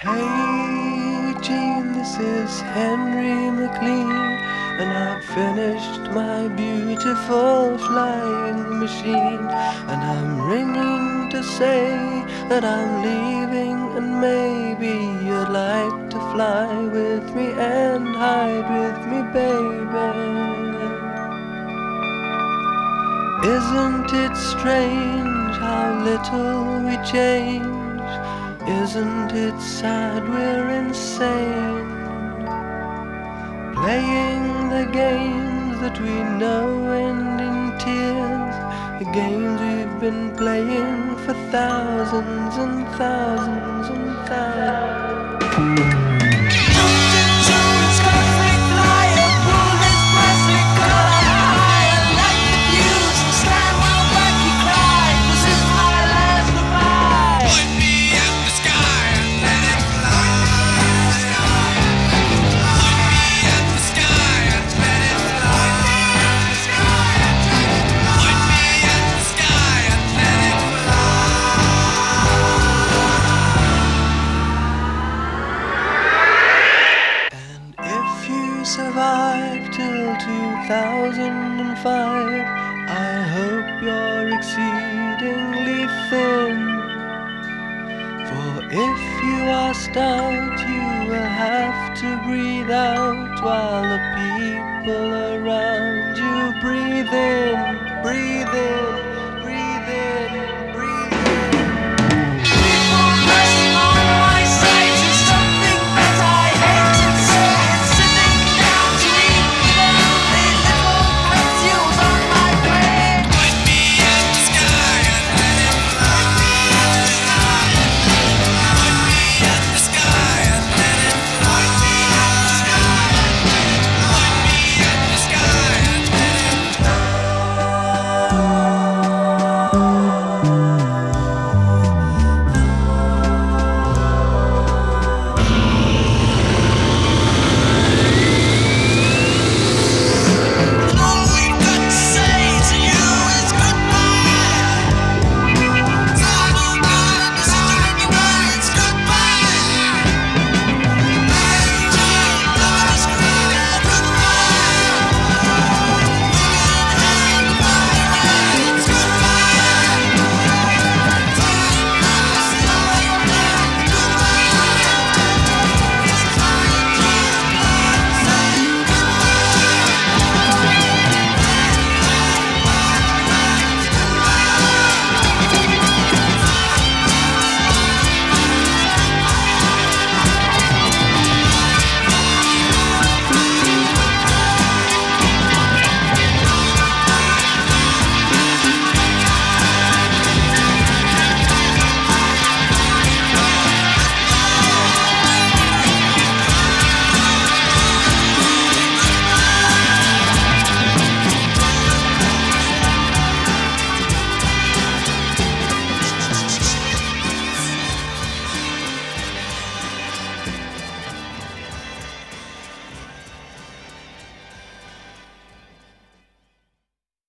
Hey Eugene, this is Henry McLean, and I've finished my beautiful flying machine, and I'm ringing to say that I'm leaving, and maybe you'd like to fly with me and hide with me, baby. Isn't it strange how little we change? Isn't it sad we're insane? Playing the games that we know end in tears, the games we've been playing for thousands and thousands and thousands. Survive till 2005. I hope you're exceedingly thin, for if you are stout, you will have to breathe out while the people around you breathe in, breathe in.